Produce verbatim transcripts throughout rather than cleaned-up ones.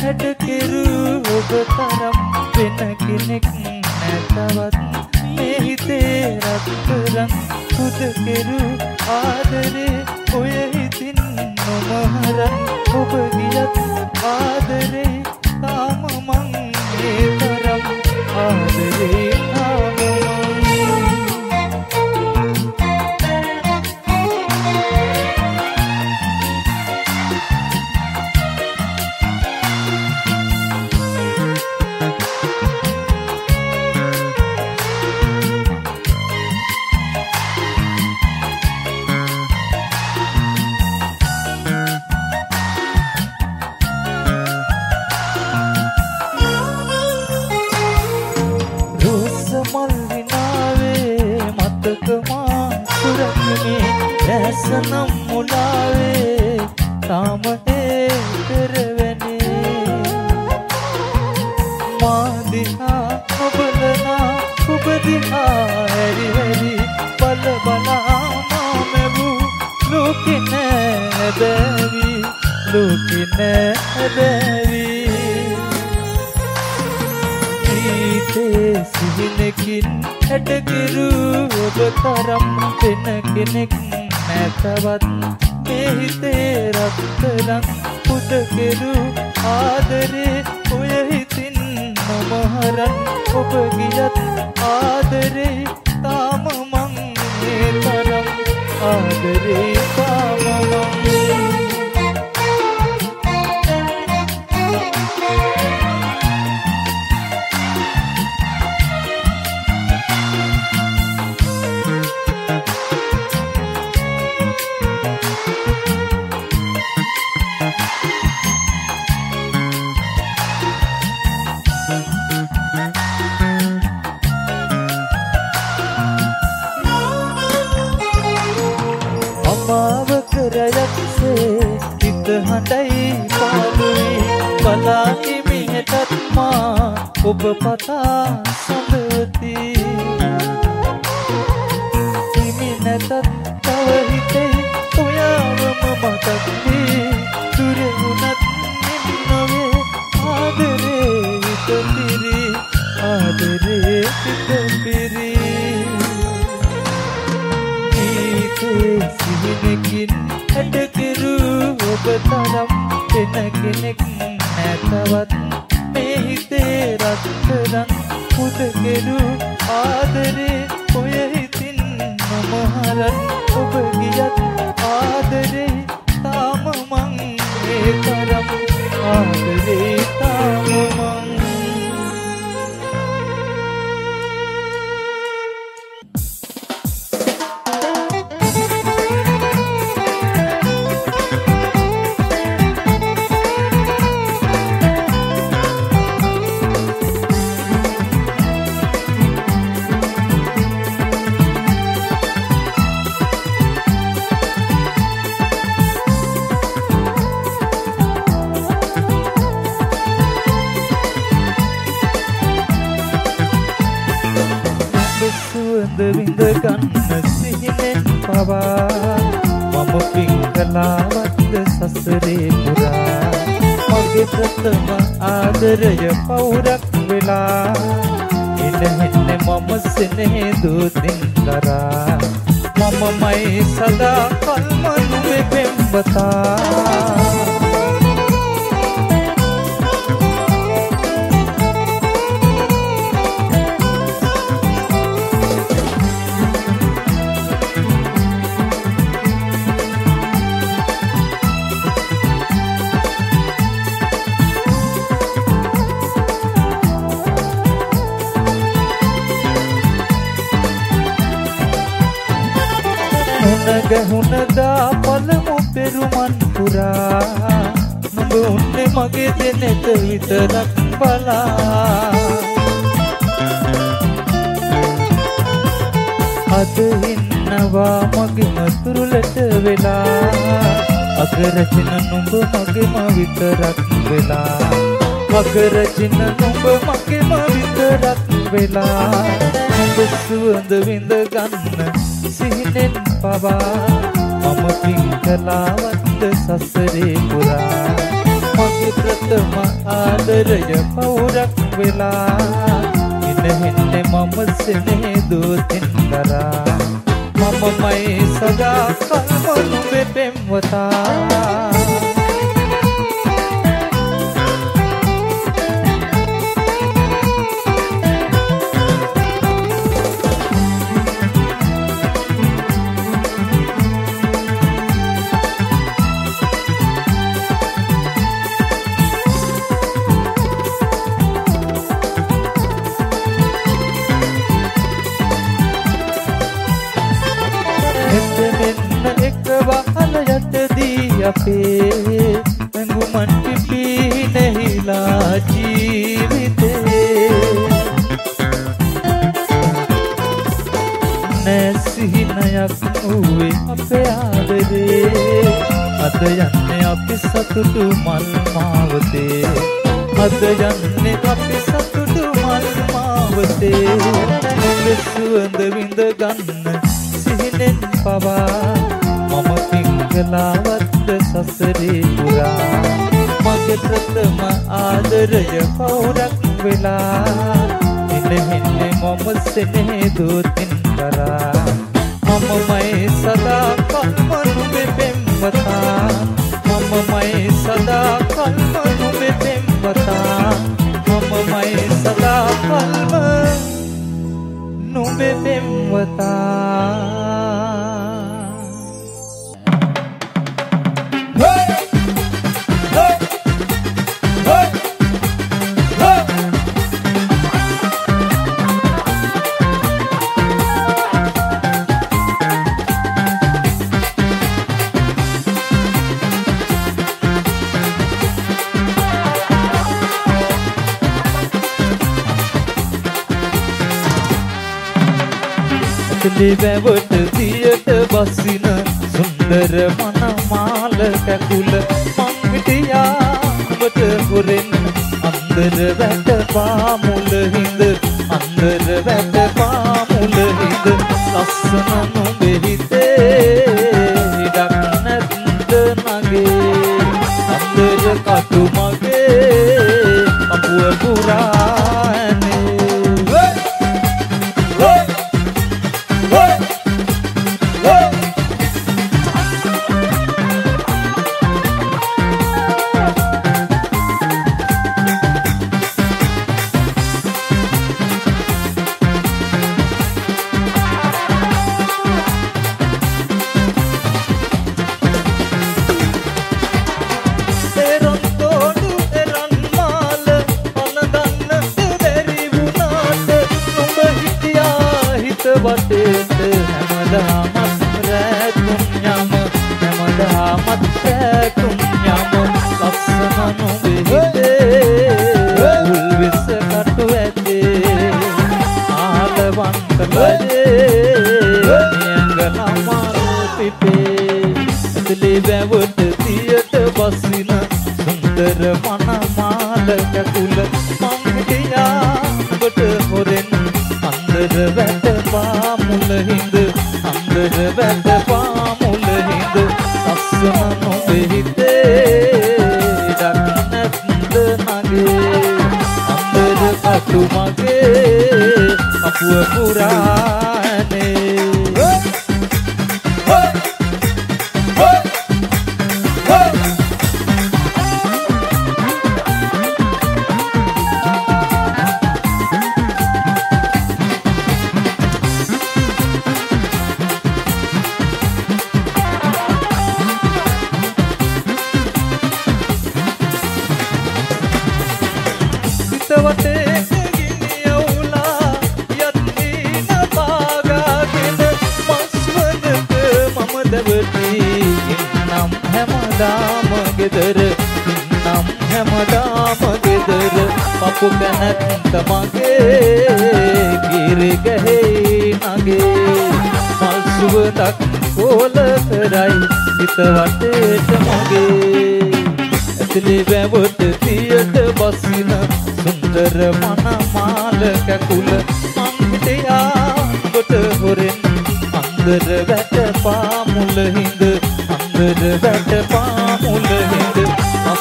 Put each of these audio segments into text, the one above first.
හැඩ කෙරු ඔබ තරම් වෙන කෙනෙක් නැතවත් මේ හිතේ රත්තරන් පුද කෙරු ආදරේ ඔය හිතින් නොමහරන් ඔබ ගියත් ආදරේ තාම මං ඒ තරම් ආදරේ තාම සනම් මුලාවේ තාම ඒ පෙරවැනේ මා දිහා ඔබලනා ඔබ දිහා හැරි හැරි බල බලා මාමෙවූ ලෝකෙ නෑ බැවි ලෝකෙ නෑ බැවි ඊතේ සිහිනකින් හැඩකිරු ඔබ තරම් වෙන කෙනෙක් නැතවත් මේ හිතේ රත්තරන් පුද කෙරු ආදරේ ඔය හිතින් නොමහරන් ඔබ ගියත් ආදරේ තාම මං මේ තරම් ආදරේ තාම මං හඬයි පාළුයි බලා හිමියටත් මා ඔබ පතා සඳවති හිමි නැතත් තව හිතේ ඔයාවම මතක්දී දුර වුණත් නින්නවේ ආදරේ හිත පිරි ආදරේ හිත පිරි ඊතේ සිහිනකින් හැඩකිරු ඔබ තරම් වෙන කෙනෙක් නැතවත් මේ හිතේ රත්තරන් පුද කෙරු ආදරේ ඔය හිතින් නොමහරන් ඔබ ගියත් ආදරේ තාම මං ඒ තරම් ආදරේ තාම මං විඳ ගන්න සිහිනෙන් පවා මම පිංගලාවත්ද සසරේ පුරා මගේ ප්‍රථම ආදරය පවුරක් වෙලා ඉඳහෙන්නේ මම සෙනෙහි දුතින් දරා මමමයි සදා කල්ම නුඹේ පෙම්වතා ගහුණදා පළමු පෙරුමන් පුරා නුඹ උන්නේ මගේ දෙනෙත විතරක් බලා අද ඉන්නවා මගේ මතුරුලට වෙලා අගරචින නුඹ මගේම විතරක් වෙලා අගරචින නුඹ මගේම විතරක් වෙලා නුඹ සුවඳ විඳ ගන්න සිහිනෙන් පවා මම පිංකලාවත්ද සසරේ පුරා මගේ ප්‍රථම ආදරය පවුරක් වෙලා ඉනෙන්නේ මම සෙනෙහදෝ තින්දරා මමමයි සදා කල්ම නුඹේ පෙම්වතා අපේ ඇඟුමන් පිපී නැහිලා ජීවිතේ නැසිහිනයක් වූවේ අපේ ආදරේ අද යන්නේ අපි සතුටු මල් මාවතේ අද යන්නේ අපි සතුටු මල් මාවතේ නුඹේ සුවඳ විඳ ගන්න සිහිනෙන් පවා මම පිංගලාවත් සසරේ පුරා මගේ ප්‍රථම ආදරය පවුරක් වෙලා ඉනෙන්නේ මම සෙනෙහදෝ තින්දරා මමමයි සදා කල්ම නුඹේ පෙම්වතා මමමයි සදා කල්ම නුඹේ පෙම්වතා මමමයි සදා කල්ම නුඹේ පෙම්වතා වැවට දියට බසින සුන්දර මනමාල කැකුල මං හිටියා ඔබට හොරෙන් අන්දර වැට පාමුල හිඳ අන්දර වැට පාමුල හිඳ ලස්සන නුඹේ හිතේ ඉඩක් නැත්ද නගේ අන්දර කටු මගේ අපුව පුරානේ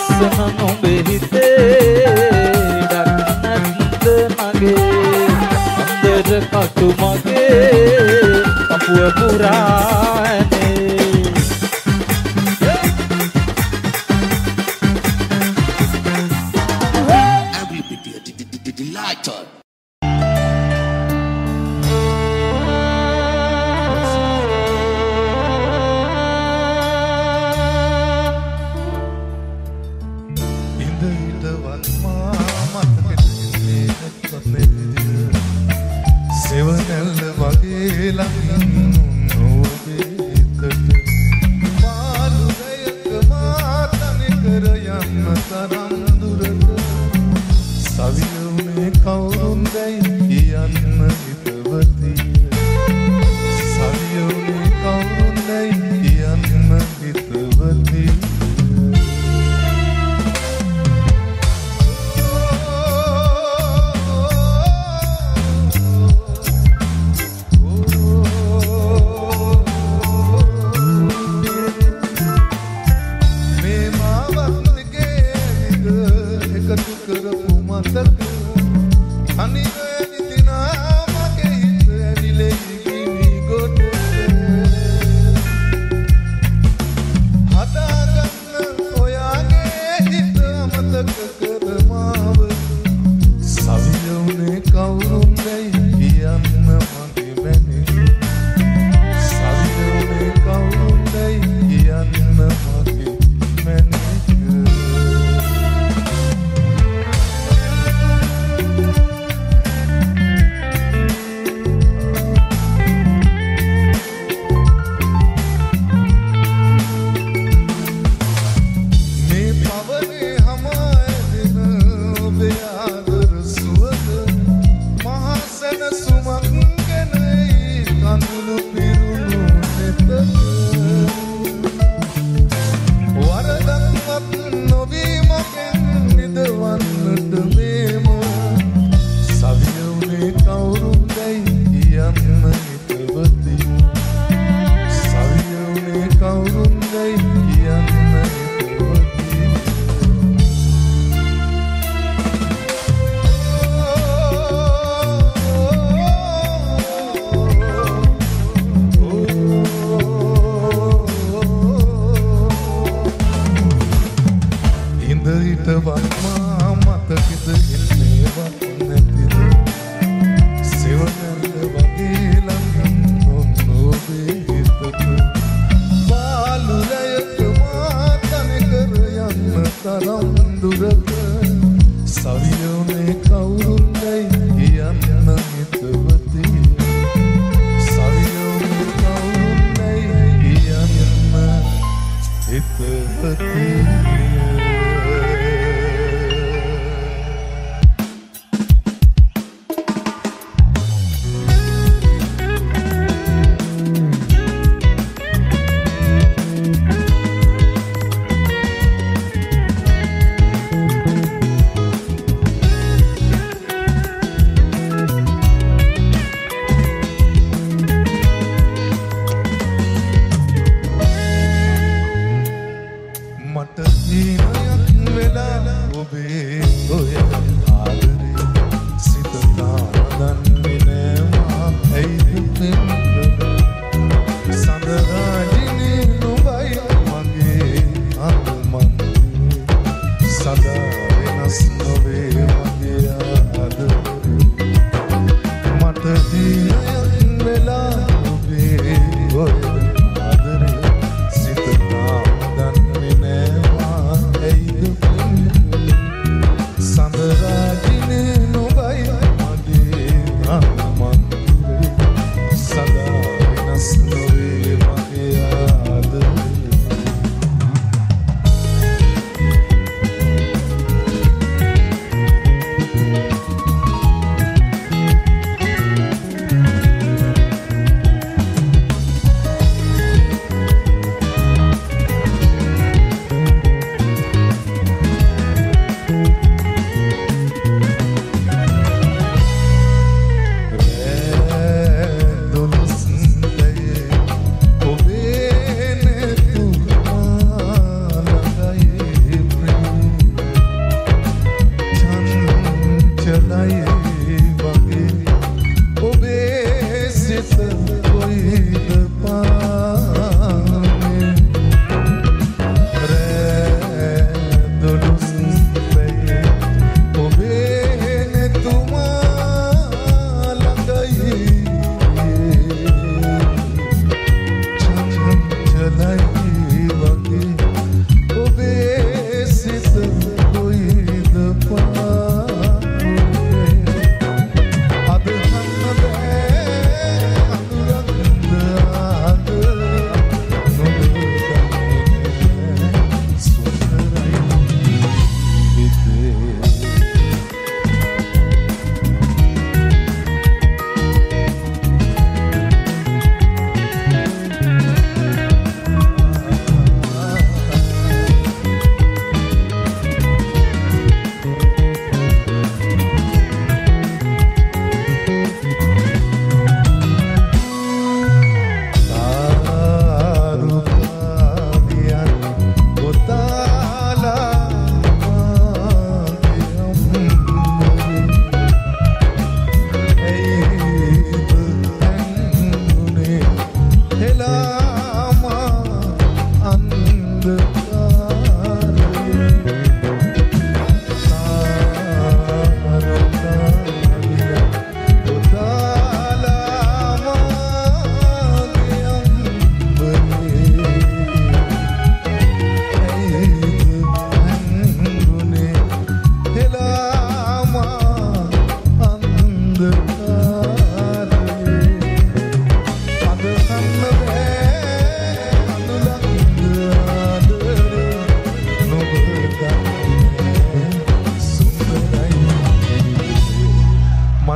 ලස්සන නොබේ හිතේ ඩක්නත්ද මගේ අන්දර කටු මගේ අපුව පුරානේ Lighter.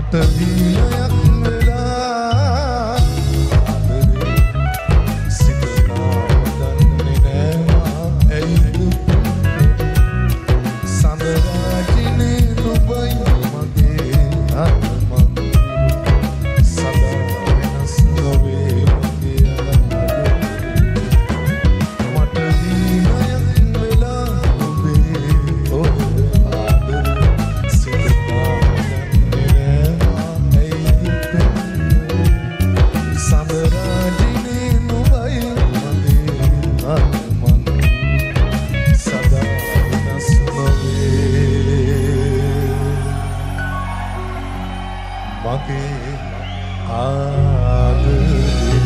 මට දීලයක් වෙලා සිතලා දන්නේ නෑ ඇයි සඳරාජිනේ නුඹයි මගේ ආත්මං සදා වෙනස් නොවේ මගේ මට දීලයක් වෙලා ඔබේ ඔබ ආදර සිතලා සඳරාජිනේ නුඹයි මගේ ආත්මං සදා වෙනස් නොවේ මගේ ආදරේ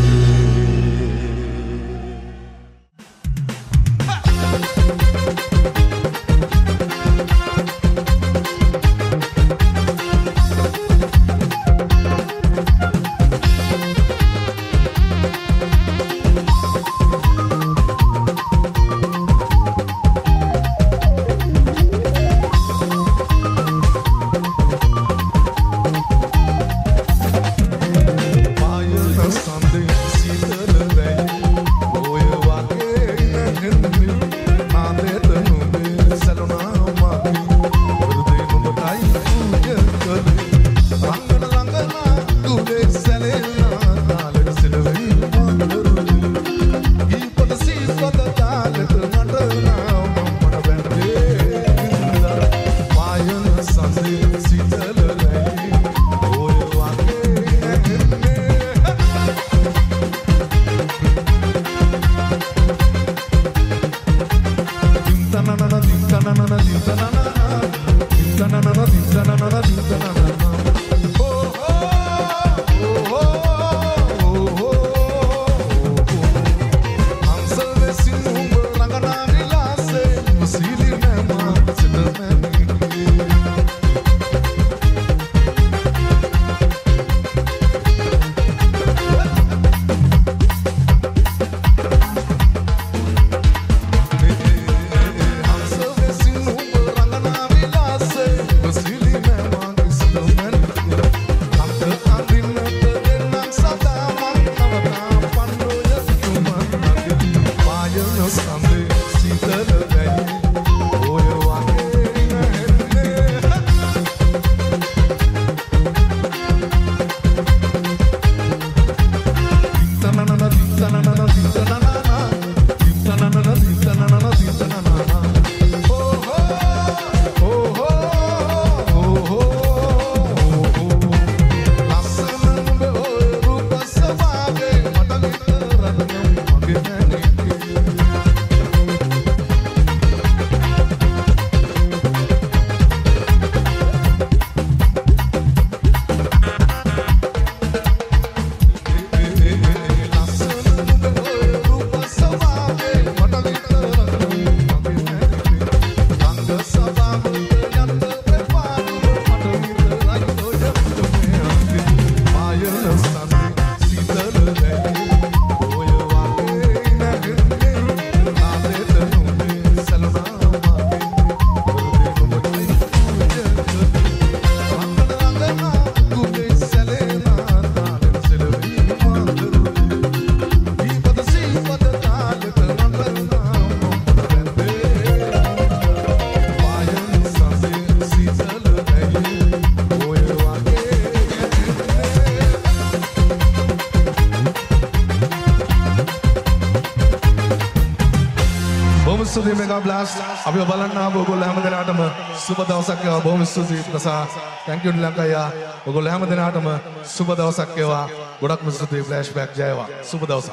අපි බලන්න ආව ඔයගොල්ලෝ හැමදෙනාටම සුබ දවසක් වේවා. බොහොම ස්තුතියි ප්‍රසා. thank you නිලංක අයියා. ඔයගොල්ලෝ හැමදෙනාටම සුබ දවසක් වේවා. ගොඩක්ම ස්තුතියි ෆ්ලෑෂ්බැක් ජයවා. සුබ දවසක්.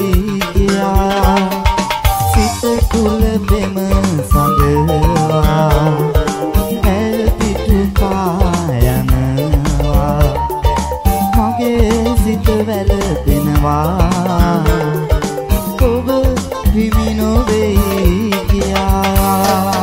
Situ kula bema sangga නොවේ කියා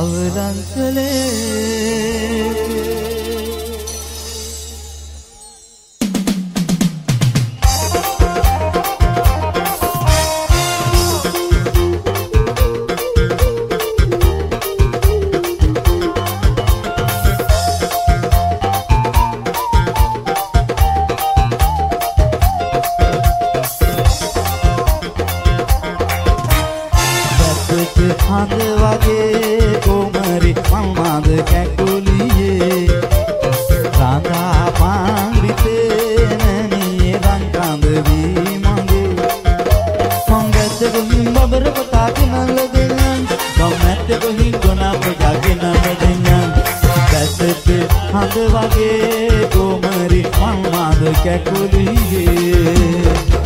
අවලංකලේ හඳ වගේ කොමරි මල්මාද කැකුලියේ රාඳා පාන්විතේ නැණියේ රංකඳ වී මගේ මංගද්ද ගොහින් බබර කොටාගෙන ලදෙන්නන් ගම්මැද්ද ගොහින් ගොනා පොඩාගෙන ලදෙන්නන් දැසෙත් හඳ වගේ කොමරි මල්මාද කැකුලියේ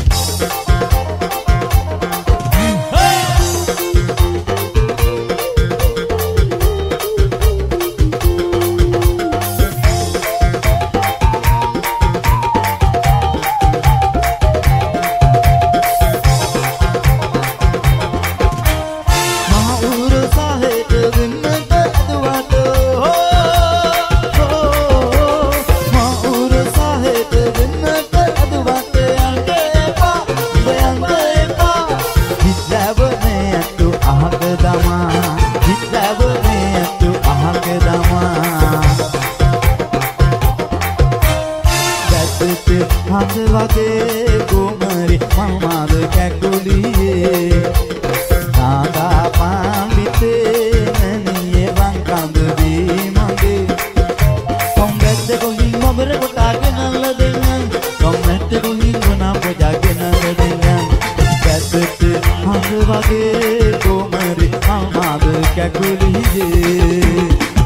හඳ වගේ කොමරි මල්මාද කැකුලියේ රාඳා පාන්විතේ නැණියේ රංකඳ වී මගේ කොම්බැද්ද ගොහින් බබර කොටාගෙන ලදෙන්නන් කොම්මැද්ද ගොහින් ගොනා පොජාගෙන ලදෙන්නන් දැසෙත් හඳ වගේ කොමරි මල්මාද කැකුලියේ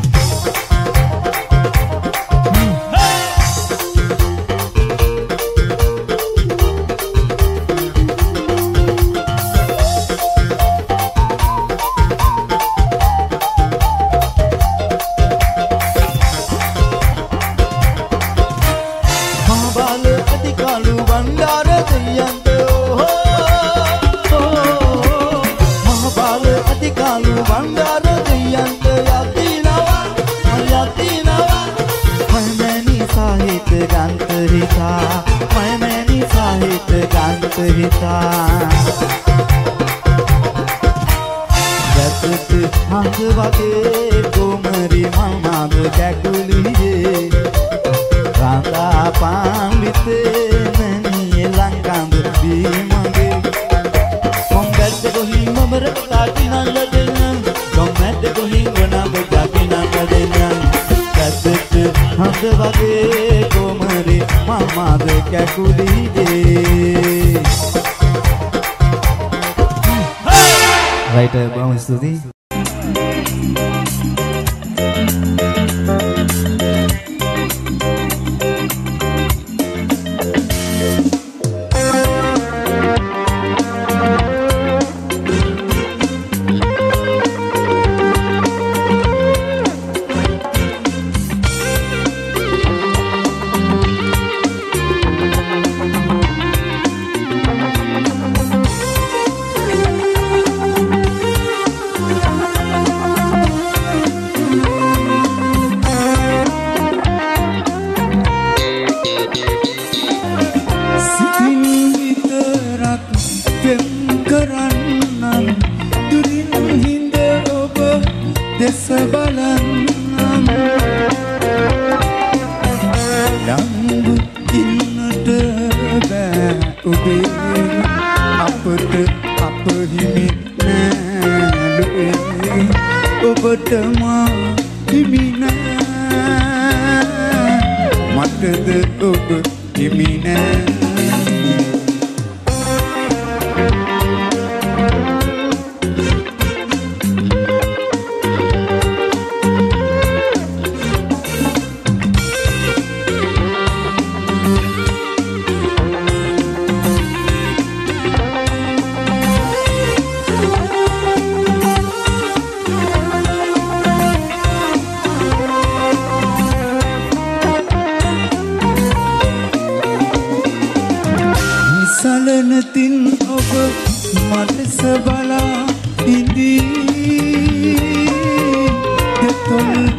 දැසෙත් හඳ වගේ කොමරි මල්මාද කැකුලියේ රාඳා පාන්විතේ නැණියේ රංකඳ වී මගේ කොම්බැද්ද ගොහින් බබර කොටාගෙන ලදෙන්නන් කොම්මැද්ද ගොහින් ගොනා පොජාගෙන ලදෙන්නන් දැසෙත් හඳ වගේ කොමරි මල්මාද කැකුලියේ Right, බොහොම ස්තුතියි.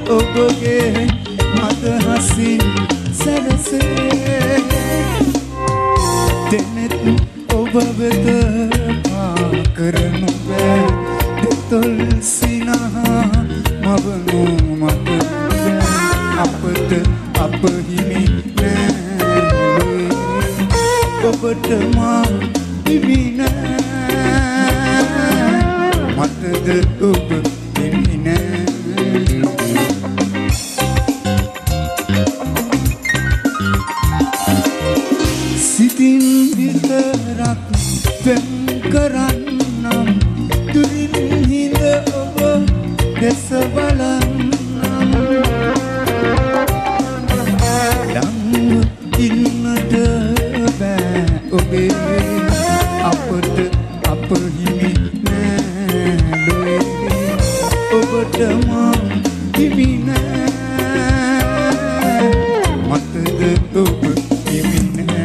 ඔබගේ අදහසින් සැරසේ දෙනෙත් ඔබ වෙත පා කරනු බෑ දෙතොල් සිනහා මවනු මට අපට අප හිමි නෑ ඔබට මා හිමි නෑ මටද ඔබ හිමි නෑ සිතින් විතරක් පෙම් කරන්නම් දුරින් හිඳ ඔබ දෙස බලන්නම් ළඟ ඉන්නට බෑ ඔබේ අපට අප හිමි නෑ ලොවේ ඔබට මා හිමි නෑ මටද ඔබ හිමි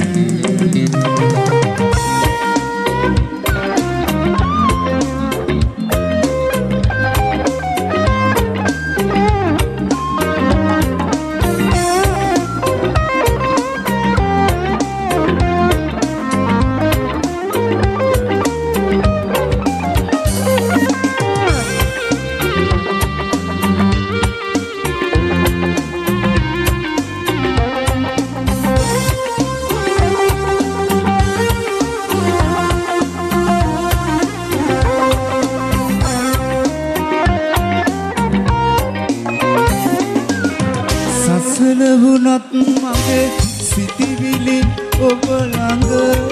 සසලවුනත් මගේ සිතිවිලි ඔබ ළඟ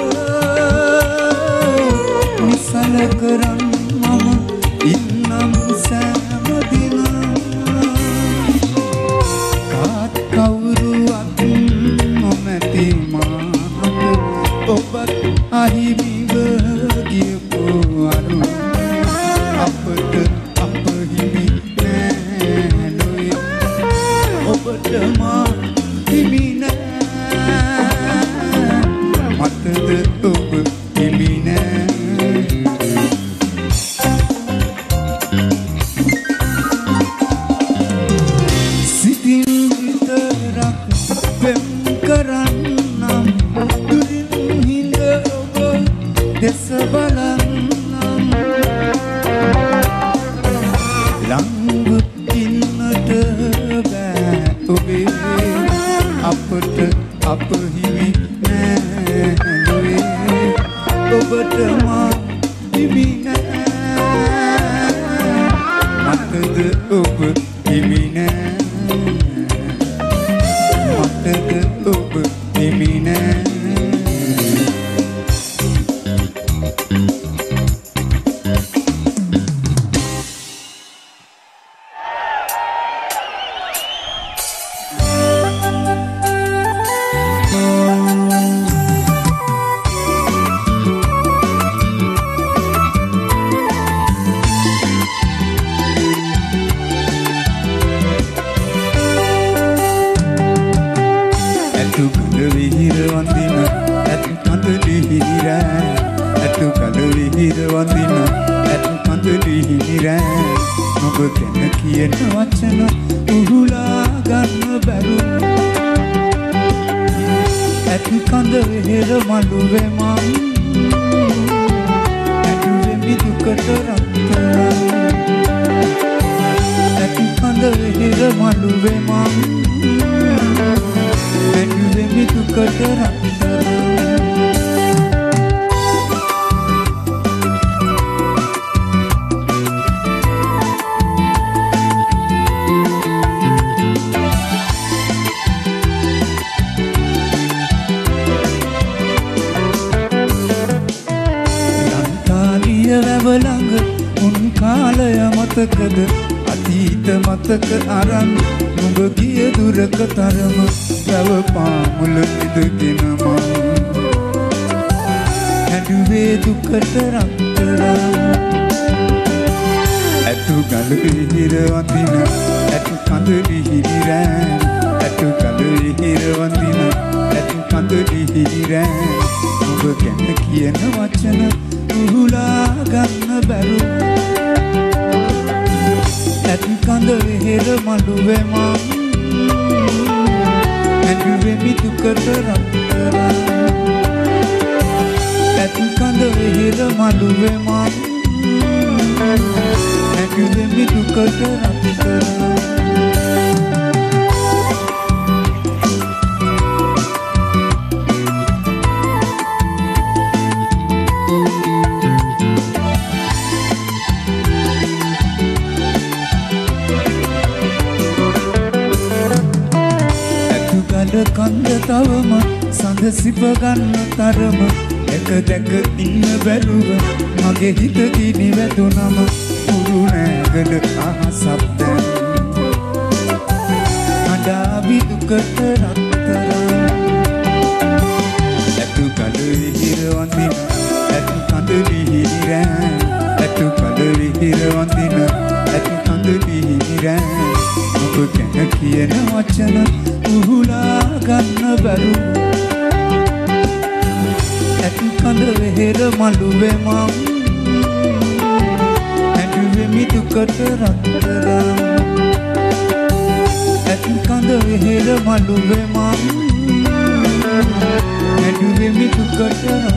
නිසල කරන් මම ඉන්නම් සෑම දින කාත් කවුරුවත් නොමැති මාහට ඔබත් අහිමිව ගියපු අරු අපට අප හිමි නෑ ලොවේ ඔබට මා හිමි නෑ මටද ඔබ හිමි නෑ සිතින් විතරක් පෙම් කරන්නම් දුරින් හිඳ ඔබ දෙස බලන්නම් ළඟ ඉන්නට බෑ ඔබේ අපට අප හිමි නෑ ලොවේ ඔබට මා හිමි නෑ මටද ඔබ හිමි නෑ මටද ඔබ හිමි නෑ කියන වචන උහුලා ගන්න බැරු ඇති කඳ වෙහෙර මළුවේ මං ඇටුවේ මිදුකට රත්තරන් ඇති කඳ වෙහෙර මළුවේ මං ඇටුවේ මිදුකට රත්තරන් කාලය මතකද අතීත මතක අරන් නුඹ ගිය දුරක තරම වැව පාමුල ඉදගෙන මම හැඩුවේ දුකට රත්තරන් ඇතු ගල හිර වඳින ඇතු කඳ දිහිරෑන් ඇතු ගල හිර වඳින ඇතු කඳ දිහිරෑන් නුඹ ගැන කියන වචන උහුලා ගන්න බැරු ඇතු ඇත් කඳ වෙහෙර මළුවේ මං ඇඬුවෙමි දුකට රත්තරන් ඇත් කඳ වෙහෙර මළුවේ මං ඇඬුවෙමි දුකට රත්තරන් කන්ද තවම සඳ සිප ගන්න තරම එක දැක ඉන්න බැරුව මගේ හිත කිනි වැදුනම පුරු නෑගල අහසක් දැන් අඩාවි දුකට රත්තරන් ඇතු කඩ විහිර වඳින ඇතු කඳ විහිරෑන් ඇතු කඩ විහිර වඳින ඇතු කඳ විහිරෑන් ඔබ ගැන කියන වචන උහුලා ගන්න බැරු ඇත් කඳ වෙහෙර මළුවේ මං ඇඬුවෙමි දුකට රත්තරන් ඇත් කඳ වෙහෙර මළුවේ මං ඇඬුවෙමි දුකට රත්තරන්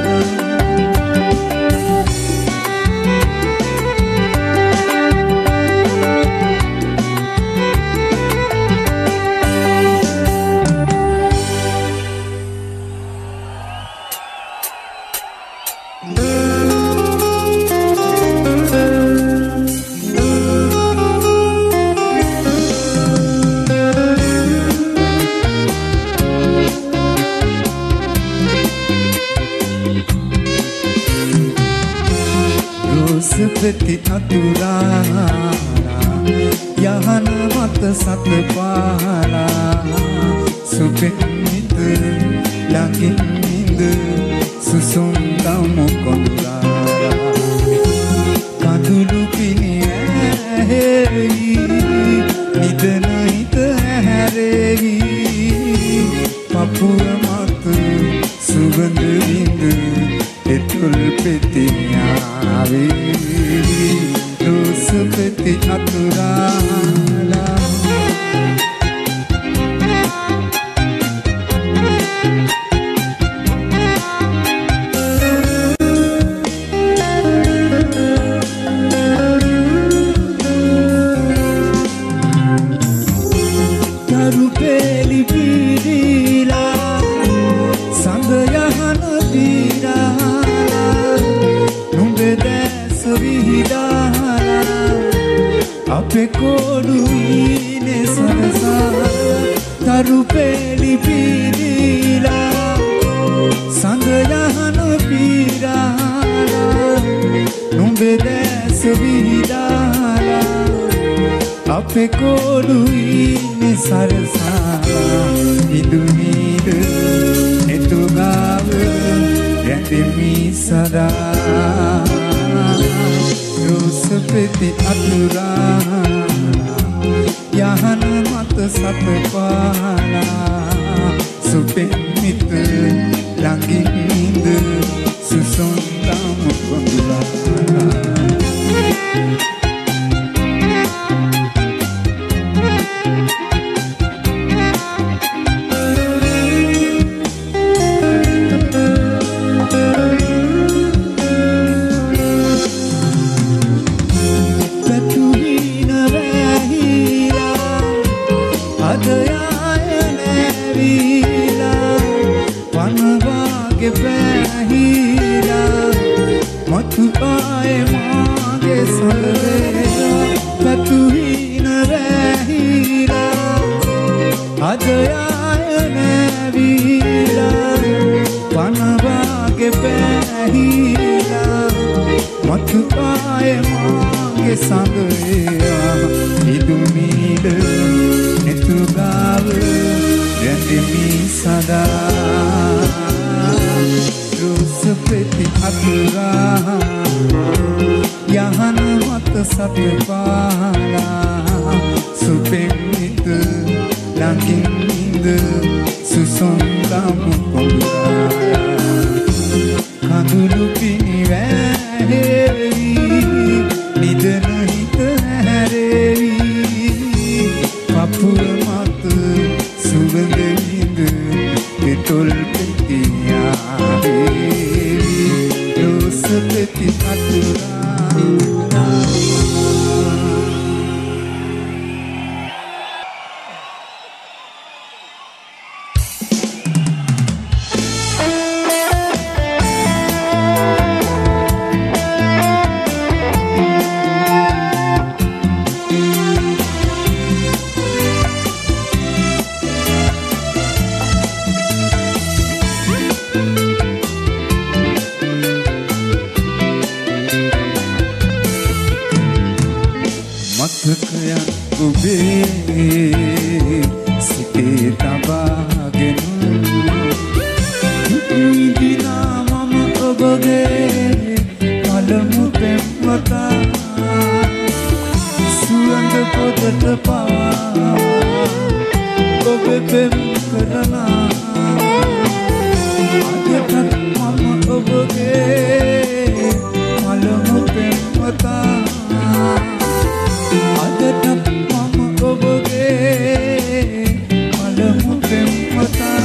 පෙති අතුරාලා යහන මත සත පාලා සුපෙත් නිද ළඟින් නිද සුසුම් දමු කොඳුරාලා කඳුළු පිනියැහෙවි නිදන හිත හැරෙවි පපුව මත සුගඳ විඳ එතුල් පෙතියාවේ රෝස පෙති අතුරාලා තරු පෙලි පිරීලා සඳ යහන දීරාලා නුඹේ දැස විහිදාලා අපේ කොඩු ඊනේ සරසා තරු පෙලි පිරීලා සඳ යහන පීරාලා නුඹේ දැස විහිදාලා අපේ කොඩු ඊනේ සරසා ඉදුනීද එතුගාව රැඳෙමි සදා රෝස පෙති අතුරාලා යහන මත සත පාලා සුපෙන් මිත ළඟින් ඉඳ සුසුම් දමු කොඳුරාලා කඳුළු පිනි වැහෙවි නිදන හිත හැරෙවි ඔබේ සිතේ තබාගෙන විඳිනා මම ඔබගේ පළමු පෙම්වතා සුවඳ පොතට පවා ඔබ පෙම් කරනා අදටත් මම ඔබගේ පළමු පෙම්වතා අදටත් මම ඔබගේ පළමු පෙම්වතා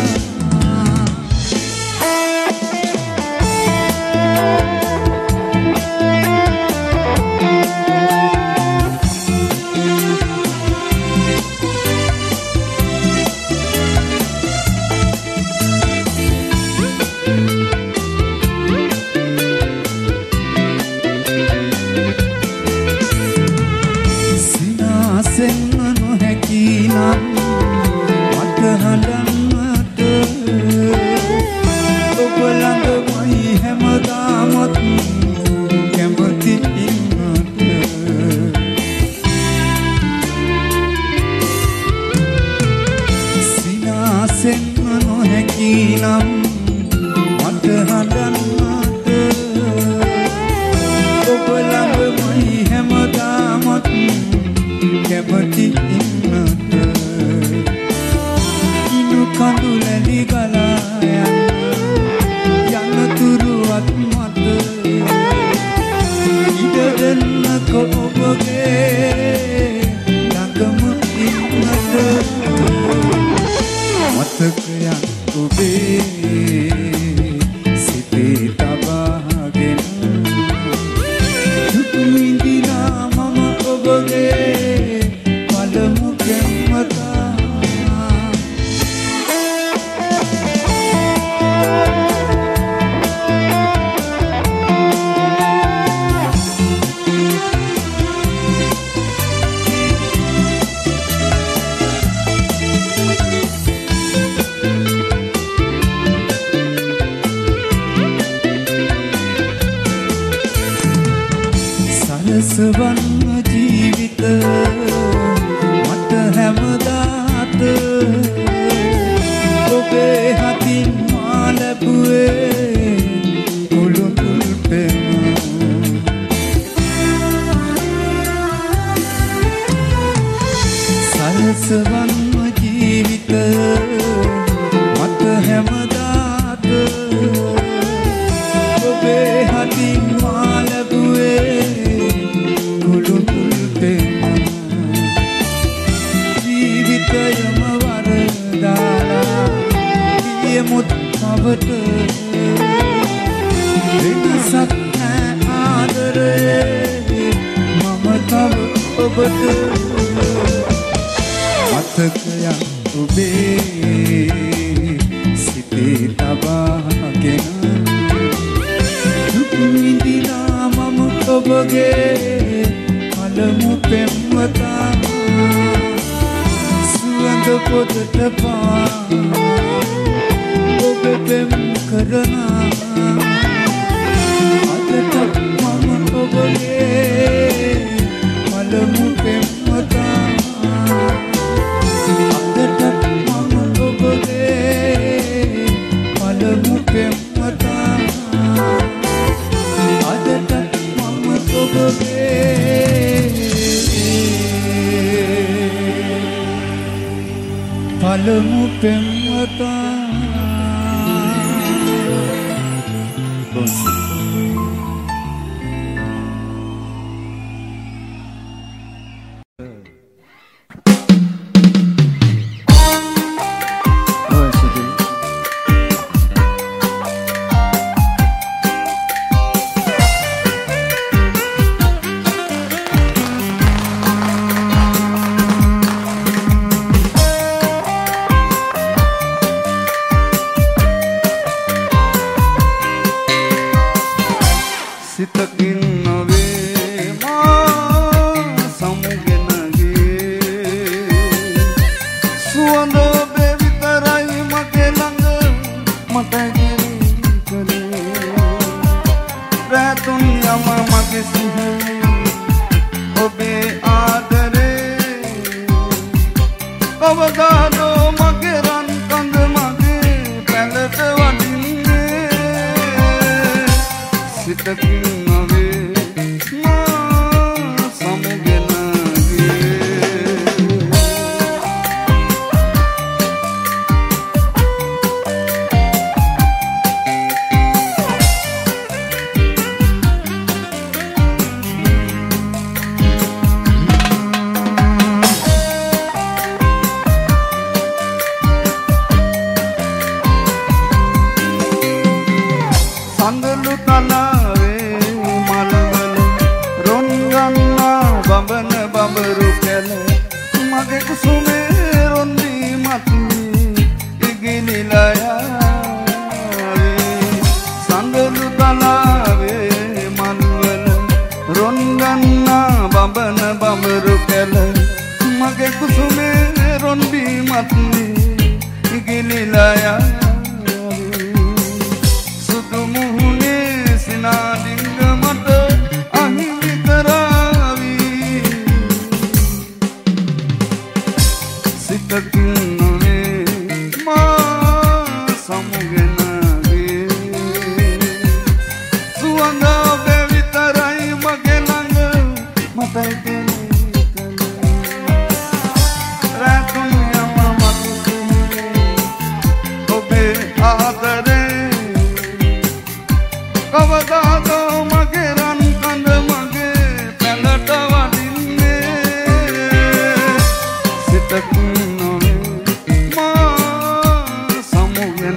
කවදාදෝ මගේ රන් කඳ මගේ පැලට වඩින්නේ සිතකින් නොවේ මා සමුගෙන සඳලු තලාවේ මල්වල රොන් ගන්නා බඹන බඹරු කැල මගේ කුසුමේ රොන්දී මතුනේ ඉගිලිලා යාවේ සඳලු තලාවේ මල්වල රොන් ගන්නා බඹන බඹරු කැල මගේ කුසුමේ රොන්දී මතුනේ ඉගිලිලා යාවේ මුහුණේ සිනාදිංග මට අහිමි කරාවී සිතකින් නොවේ මා සමුගෙන ගේ සුවඳ ඔබේ විතරයි මගේ ළඟ මතයි කෙනෙක් රැතුන් යම මතුනේ ඔබේ ආදරේ කවදාදෝ මගේ රන් කඳ මගේ පැලට වඩින්නේ සිතකින් නොවේ මා සමුගෙන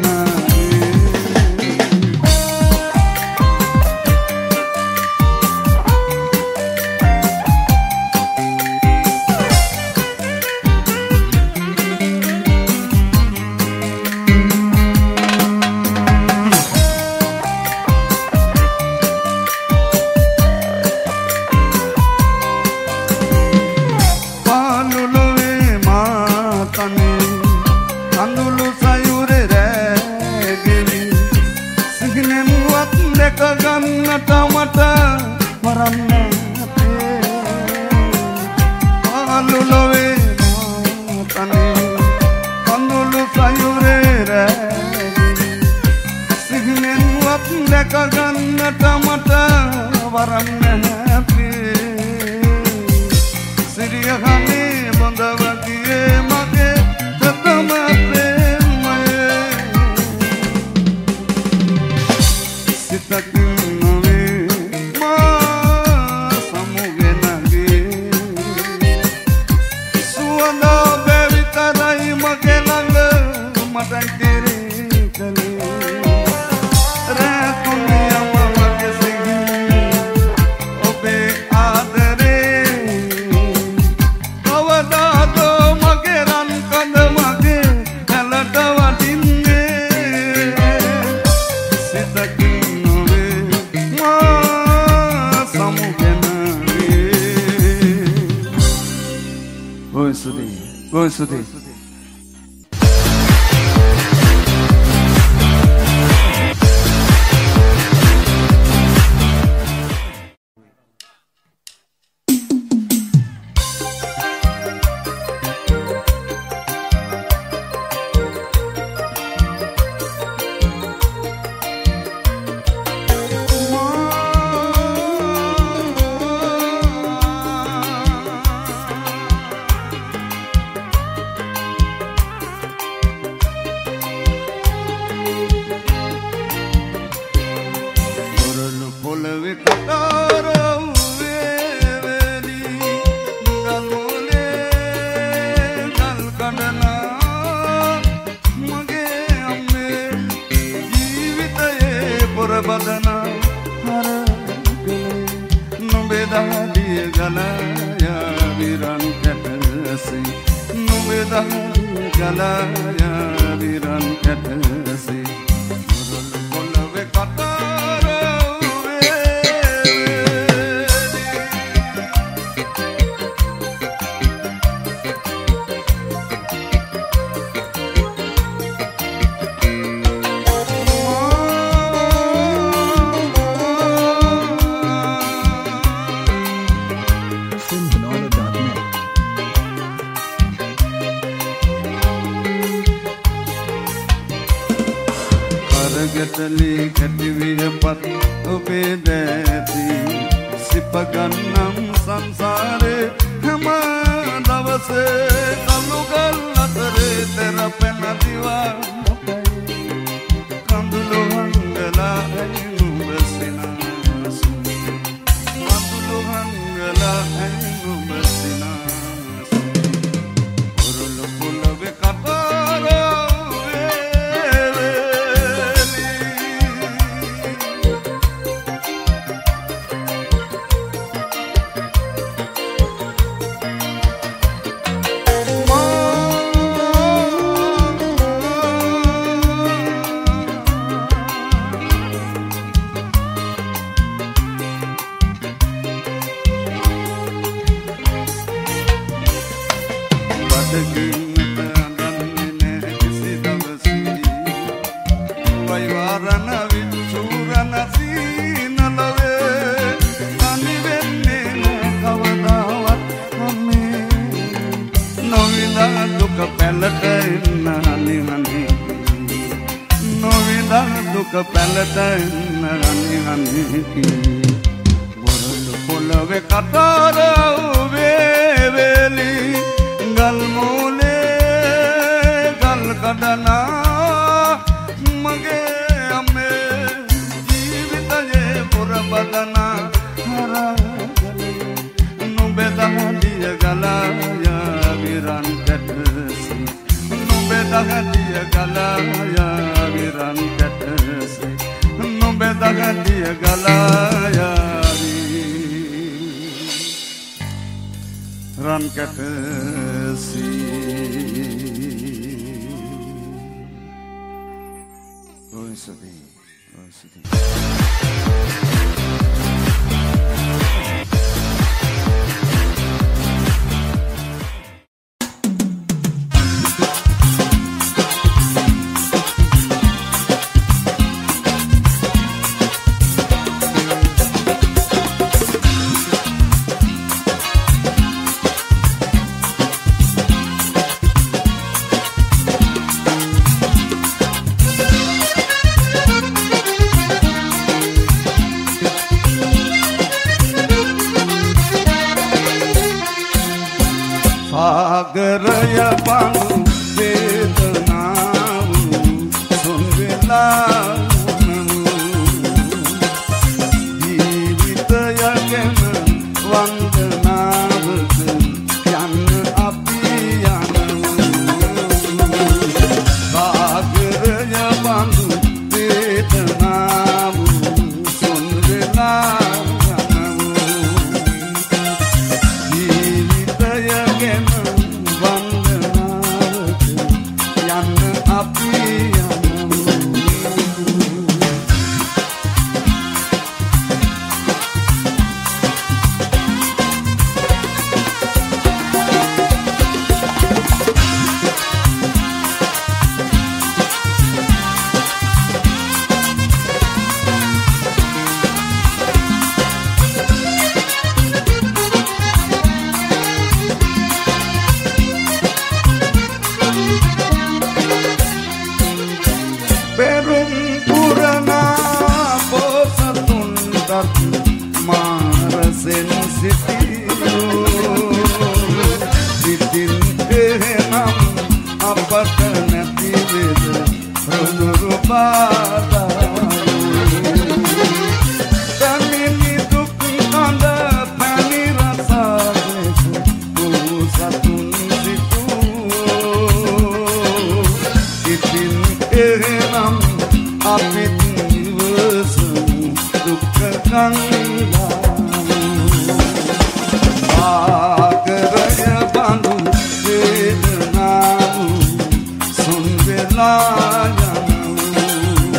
අඳුළු සයුරේ රැගෙවි සිහිනෙමුවත් දැක ගන්නට මට වරම් නැතේ පාළුලොවේ මාතනේ අඳුළු සයුරේ රැගෙවි සිහිනෙමුවත් දැක ගන්නට මට වරම් නැතේ සිරියහනේ බඳවතියේ මගේ ප්‍රථම සිතකින් නොවේ මා සමුගෙන ගේ සුවඳ ඔබේ විතරයි මගේ ළඟ මටයි කෙරේ කලේ රැතුනේ යම මගේ සිහිනේ ඔබේ ආදරේ කවදාදෝ මගේ රන් කඳ මගේ පැලට වඩින්නේ සිතකින් Going Sudhi, going Sudhi. ගැටලි කැටි වියපත් ඔබේ දැති සිප ගන්නම් සංසාරේ හැම දවසේ කළු ගල් අතරේ තෙරපෙන දිවා කඳුළු හංගලා නුඹ සිනාසු කඳුළු හංගලා නුඹ සිනාසු උරුළු පුලවේ කතරෝ පොළවේ කතර වේවැලි ගල් මූලේ ගල් කඩනා මගේ අම්මේ ජීවිතයේ පුරබදනා හරගලේ නුඹේ දහදිය ගලායා විරන් කැටසි නුඹේ දහදිය ගලායා විරන් කැටසි නුඹේ දහදිය ගලායා Run Katasi Roisadi Roisadi Sagaraya bangu vedanavu sunvilanu Jivitaya gena vandanavu yanna apiyanu Sagaraya bangu vedanavu sunvilanu Sunvilaya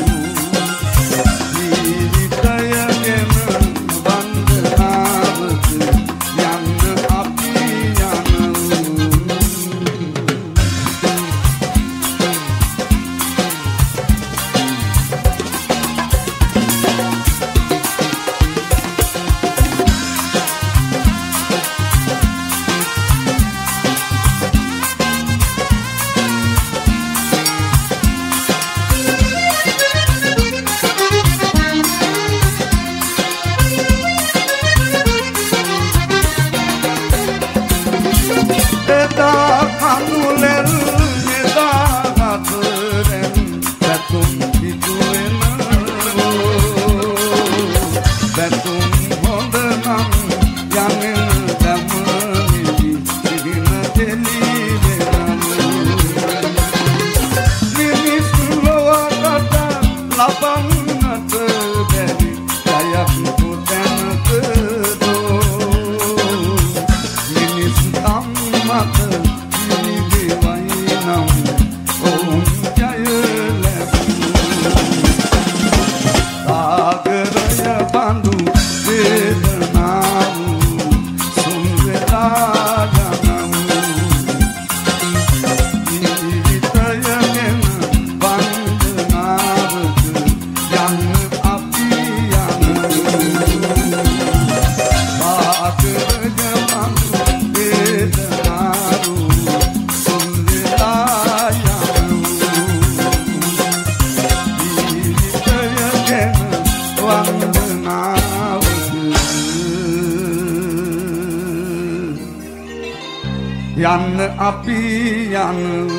යන්න අපි යන්න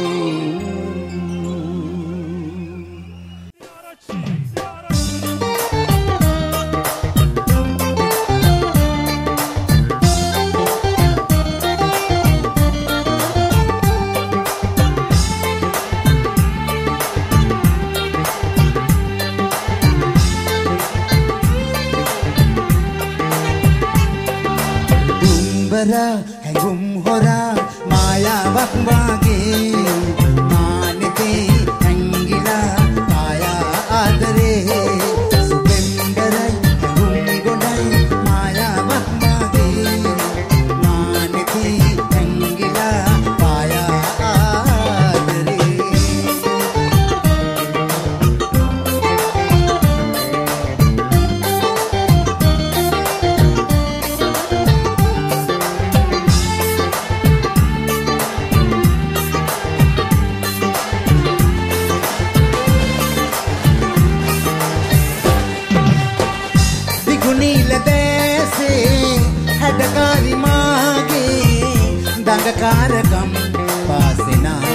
දුම්බර හැඟුම් හොරා මායාවක් වාගේ මානෙතේ ඇංගිලා ආයා ආදරේ සුපෙම්බරයි හැඟුම් ගොඩයි මායාවක් වාගේ මානෙතේ ඇංගිලා ආයා ආදරේ හැඩකාරි මාගේ දඟකාරකම් පාසෙනා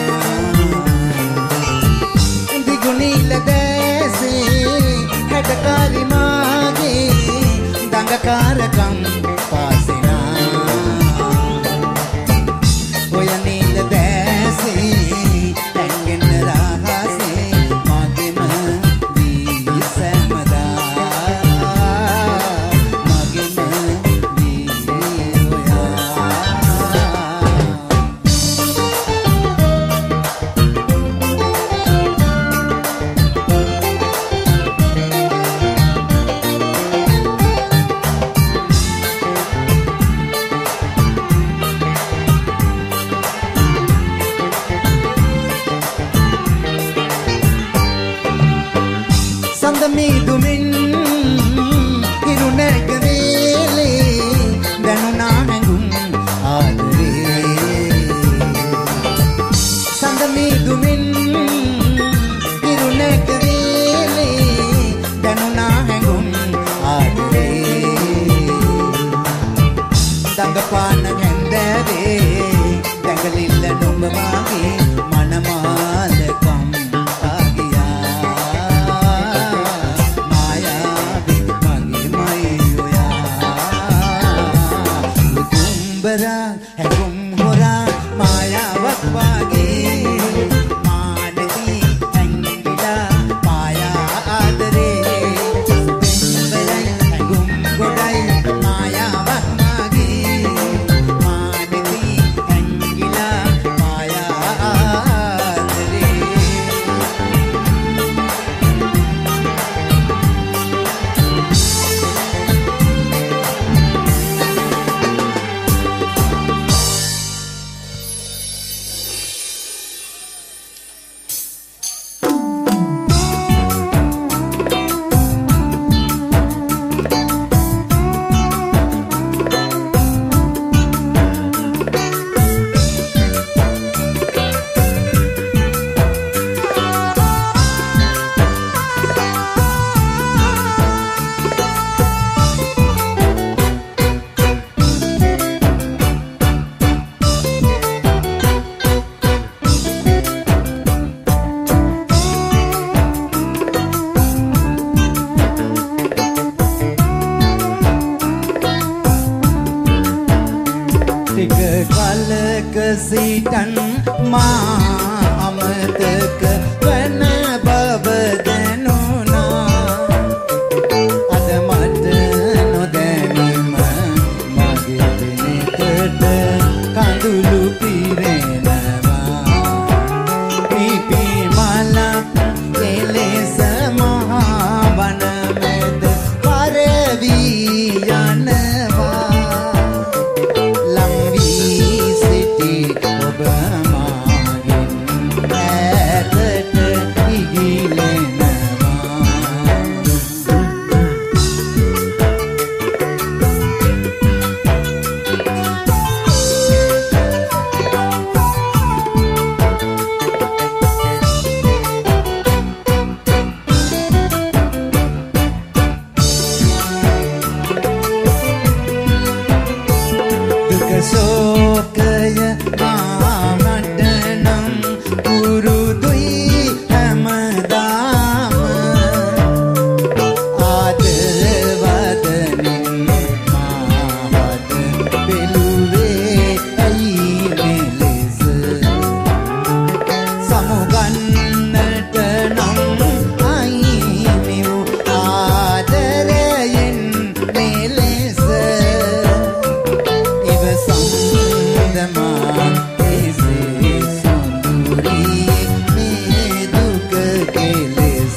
දිගුනිල දැසේ හැඩකාරි මාගේ දඟකාරකම් පාසෙනා ඔය නිල දැසේ ඇඟෙන රහසේ මගෙම දී සෑමදා සඳමිදුමින් හිරු නැගරේලේ දැනුණා හැඟුම් ආදරේ සඳමිදුමින් හිරු නැගරේලේ දැනුණා හැඟුම් ආදරේ දඟපාන හැන්දෑවේ දැඟලිල්ල නොඹ මාගේ මනමාලකම් හැඟුම් හොරා මායාවක් වාගේ මානදී ඇංගිලා පායා ආදරේ සුපෙම්බරයි හැඟුම් ගොඩයි මායාවක් වාගේ මානදී ඇංගිලා පායා ආදරේ පිටන් මා අමතක වන බව දැනුණා. අද මට නොදැනීම මගේ දිනකට කඳුළු පිරෙනවා. පිපි මලක් එලෙස මහා වන මැද පරවි යනවා. ලං වී සිටි ඔබ මාගෙන් ඈතට ඉගිලෙනවා. දුක ශෝකය මාමට නම් පුරුදුයි හැමදාම. ආදරවදනින් මාහට බෙලුවේ ඇයි මෙලෙස. සමුගන්නට නම් අයිමි වූ ආදරයෙන් මෙලෙස. ඉවසන්දමා එසේ සොඳුරී මේ දුක කෙලෙස.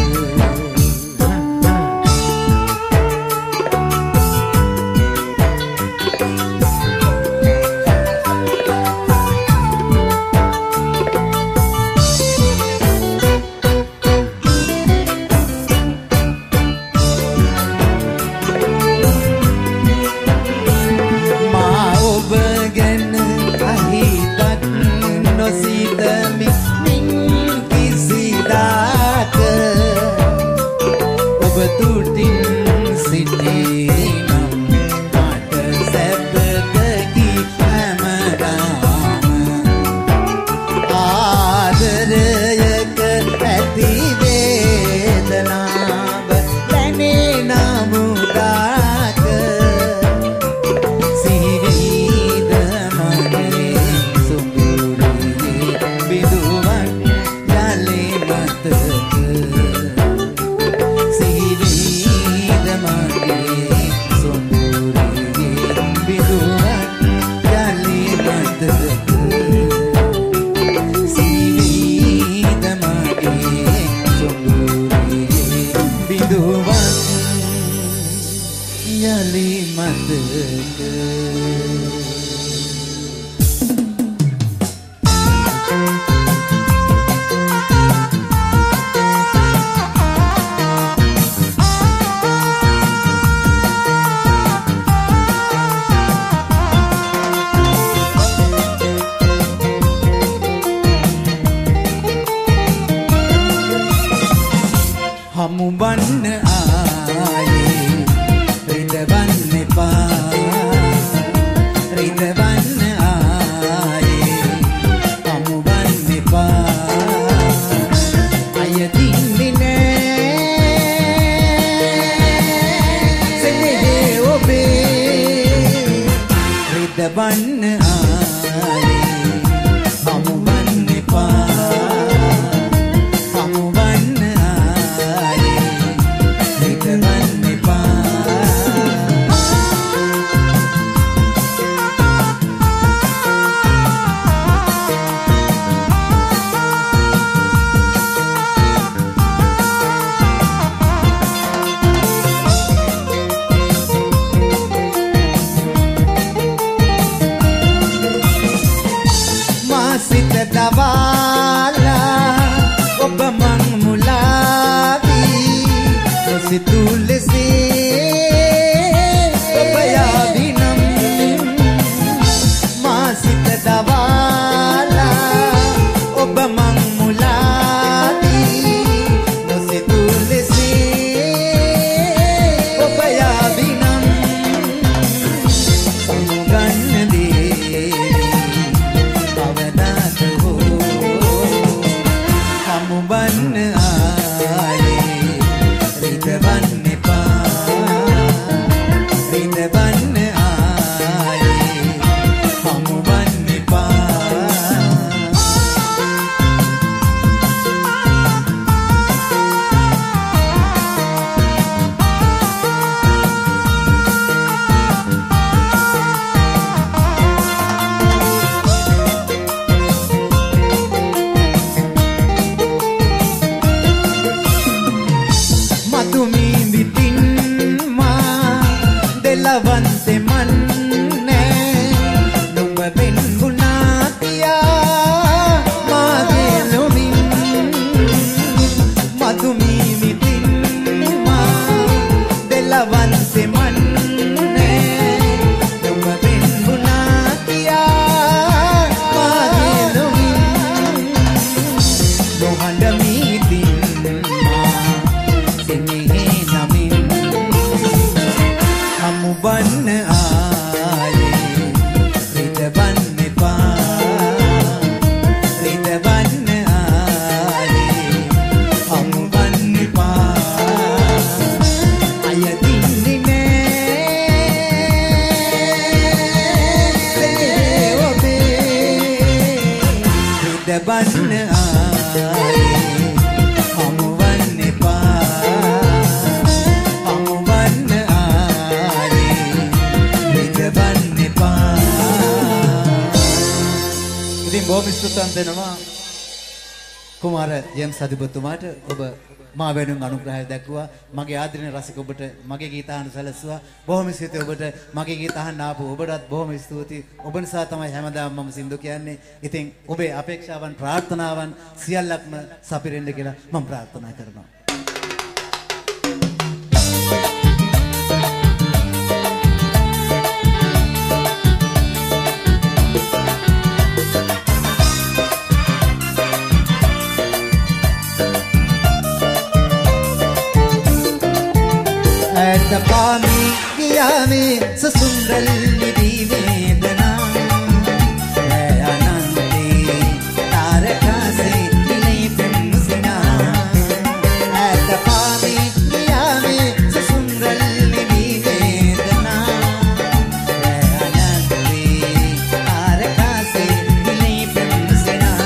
මා ඔබ ගැන අහිතක් නොසිතමි මින් කිසිදාක. ඔබ තුටින් සිටිනම් මට සැපතකි හැමදාම. ආදරයක ඇති වේදනාව දැනෙන මුදාක. සිහිවිද මගේ සොඳුරේ බිඳුවක් යලි මතක. සිහිවිද මගේ සොඳුරේ බිඳුවක් යලි මතක. සිහිවිද මගේ සොඳුරේ බිඳුවක් යලි මතක. හමු වන්න ආයේ රිදවන්න එපා. රිදවන්න ආයේ හමු වන්න එපා. අයදින්නේ නෑ සෙනෙහේ ඔබේ. රිදවන්න ආයේ හමු වන්න එපා. හමු වන්න ආයේ රිදවන්න එපා. මා සිත දවාලා ඔබ මං මුලාවී. නොසිතූ ලෙසේ ඔබ යාවිනම්. මා සිත දවාලා ඔබ මං මුලාවී. නොසිතූ ලෙසේ ඔබ යාවිනම්. සමුගන්න දේ කවදාද හෝ බන්න ආයේ හමුවන්න එපා හමුවන්න ආයේ හිත බන්න එපා. ඉතින් බොහොම ස්තුතිවන්ත වෙනවා කුමාර ජේම්ස් අධිපතිතුමාට. ඔබ මා වෙනුවෙන් අනුග්‍රහය දක්වුවා. මගේ ආදරණීය රසික ඔබට මගේ ගීත අහන්න සැලසුවා. බොහොම ස්තුතියි ඔබට මගේ ගීත අහන්න ආපු ඔබටත් බොහොම ස්තුතියි. ඔබ නිසා තමයි හැමදාම මම සින්දු කියන්නේ. ඉතින් ඔබේ අපේක්ෂාවන් ප්‍රාර්ථනාවන් සියල්ලක්ම සපිරෙන්න කියලා මම ප්‍රාර්ථනා කරනවා. पामी किया में ससुंदर निधि वेदना है अनंते तारका से नहीं प्रेम सिना है पामी किया में ससुंदर निधि वेदना है अनंते तारका से नहीं प्रेम सिना.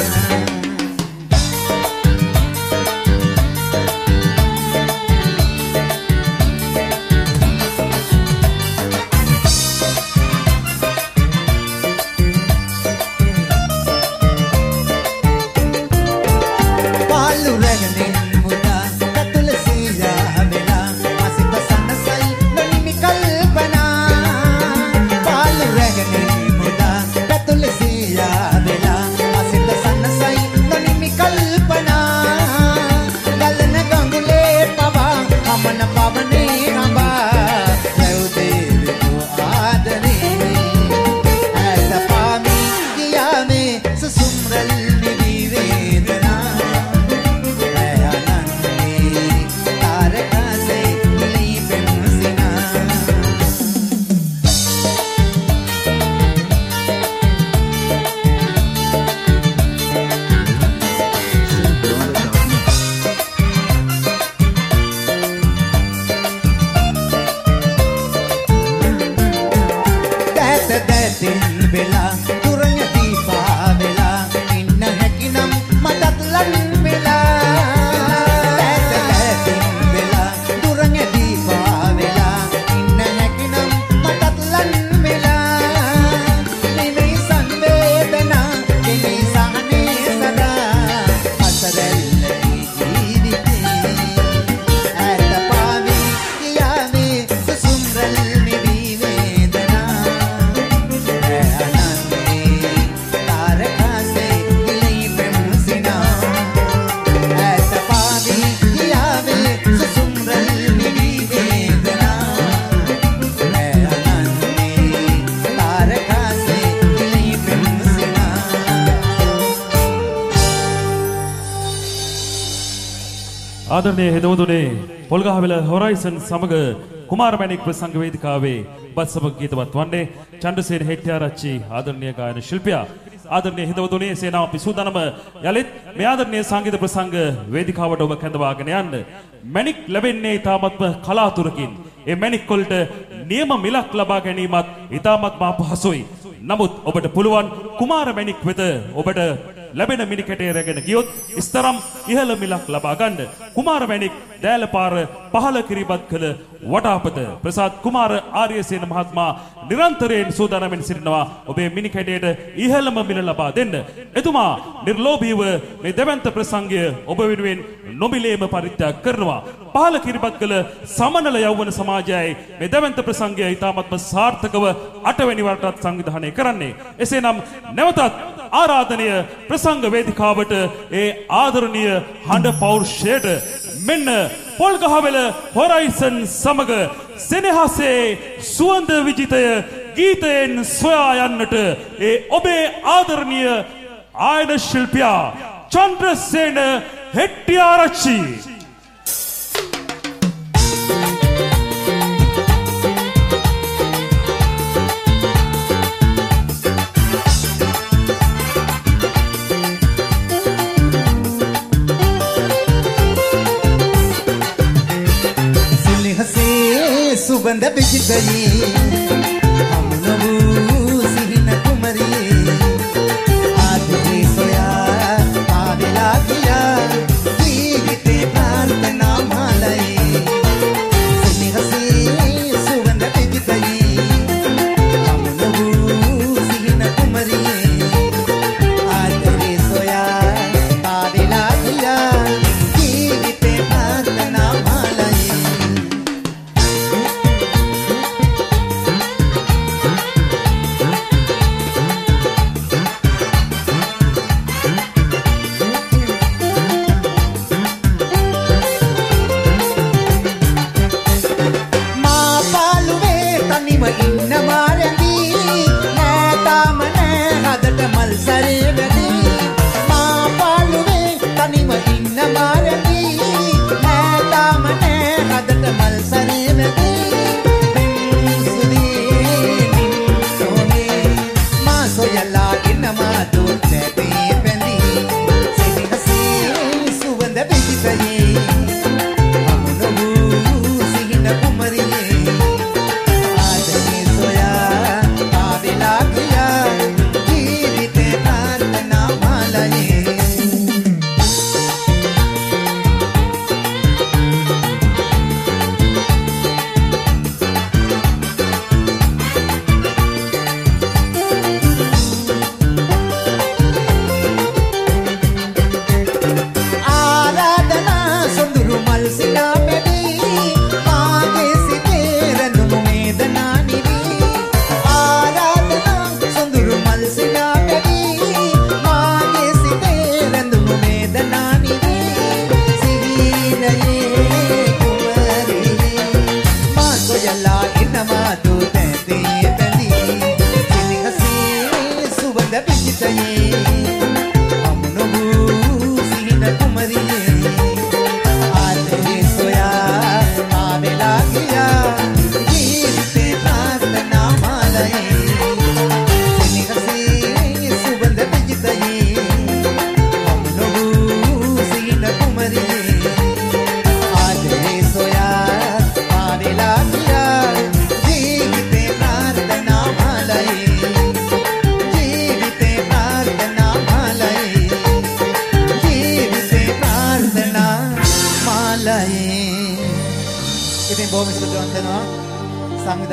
ආදරණීය හිතවතුනි පොල්ගහවෙල හොරයිසන් සමග කුමාර මැණික් ප්‍රසංග වේදිකාවේ බත් සමග ගීතවත් වන්නේ චන්ද්‍රසේන හෙට්ටිආරච්චි ආදරණීය ගායන ශිල්පියා. ආදරණීය හිතවතුනි සේනාව පිසුදනම යලිත් මේ ආදරණීය සංගීත ප්‍රසංග වේදිකාවට ඔබ කැඳවාගෙන යන්න. මැණික් ලැබෙන්නේ ඊටමත්ම කලාතුරකින්. ඒ මැණික් වලට නියම මිලක් ලබා ගැනීමත් ඊටමත්ම අපහසුයි. නමුත් ඔබට පුළුවන් කුමාර මැණික් වෙත ඔබට ලැබෙන මිනිකටේ රැගෙන ගියොත් ඉස්තරම් ඉහළ මිලක් ලබා ගන්න. කුමාර මැණික් දෑලපාර පහළ කිරිබත් කළ වටාපත ප්‍රසාද් කුමාර ආර්යසේන මහත්මයා නිරන්තරයෙන් සූදානම්ෙන් සිටිනවා ඔබේ මිනිකටේට ඉහළම මිල ලබා දෙන්න. එතුමා නිර්ලෝභීව මේ දෙවන්ත ප්‍රසංගය ඔබ වෙනුවෙන් නොමිලේම පරිත්‍යාග කරනවා. පහළ කිරිබත් කළ සමනල යෞවන සමාජයයි මේ දෙවන්ත ප්‍රසංගය ඉතාමත්ම සාර්ථකව අටවැනි වරටත් සංවිධානය කරන්නේ. එසේනම් නැවතත් ආරාධනය ප්‍රසංග වේදිකාවට ඒ ආදරණීය හඬ පෞරුෂයට මෙන්න පොල්ගහවෙල හොරයිසන් සමග සෙනෙහසේ සුවඳ විජිතය ගීතයෙන් සොයා යන්නට ඒ ඔබේ ආදරණීය ආයන ශිල්පියා චන්ද්‍රසේන හෙට්ටිආරච්චි. सुगंध बिज गई हम नबू सिहिन कुमरी आज सोया මල්සරේ වැඩි මා පාළුවේ තනිව ඉන්න මාරදී ඈතාම නෑ රදට මල්සරේ වැඩි සොයලා ඉන්නවා දුක් නැති පැඳි සිහිනසේ සුවඳ පිහිටයේ අමුණු සිහින කුමරියේ ආදරේ සොයා ආවිලා ගියා ජීවිතේ ප්‍රාර්ථනා මාලයේ ඉතින් බොහොම ස්තුතිවන්ත වෙනවා